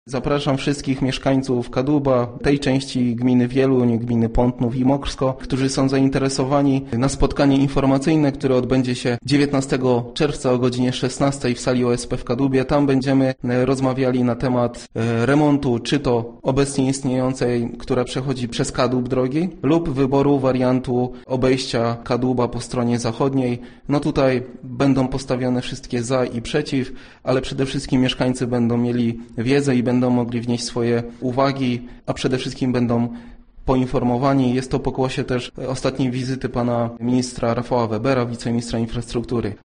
Zapraszam wszystkich mieszkańców Kadłuba, tej części gminy Wieluń, gminy Pątnów i Mokrsko, którzy są zainteresowani na spotkanie informacyjne, które odbędzie się 19 czerwca o godzinie 16 w sali OSP w Kadłubie. Tam będziemy rozmawiali na temat remontu, czy to obecnie istniejącej, która przechodzi przez Kadłub drogi, lub wyboru wariantu obejścia Kadłuba po stronie zachodniej. No tutaj będą postawione wszystkie za i przeciw, ale przede wszystkim mieszkańcy będą mieli wiedzę i będą mogli wnieść swoje uwagi, a przede wszystkim będą poinformowani. Jest to pokłosie też ostatniej wizyty pana ministra Rafała Webera, wiceministra infrastruktury.